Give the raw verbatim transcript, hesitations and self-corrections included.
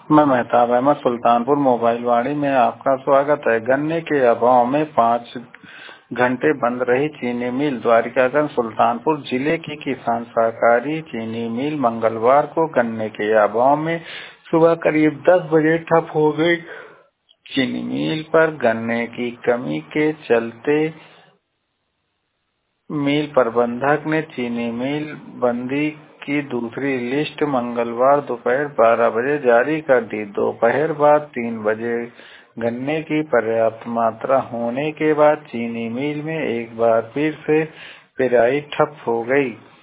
मैं मेहताब अहमद सुल्तानपुर मोबाइल वाड़ी में आपका स्वागत है। गन्ने के अभाव में पाँच घंटे बंद रही चीनी मिल। द्वारिकागंज सुल्तानपुर जिले की किसान सहकारी चीनी मिल मंगलवार को गन्ने के अभाव में सुबह करीब दस बजे ठप हो गई। चीनी मिल पर गन्ने की कमी के चलते मिल प्रबंधक ने चीनी मिल बंदी की दूसरी लिस्ट मंगलवार दोपहर बारह बजे जारी कर दी। दोपहर बाद तीन बजे गन्ने की पर्याप्त मात्रा होने के बाद चीनी मिल में एक बार फिर से पेराई ठप हो गई।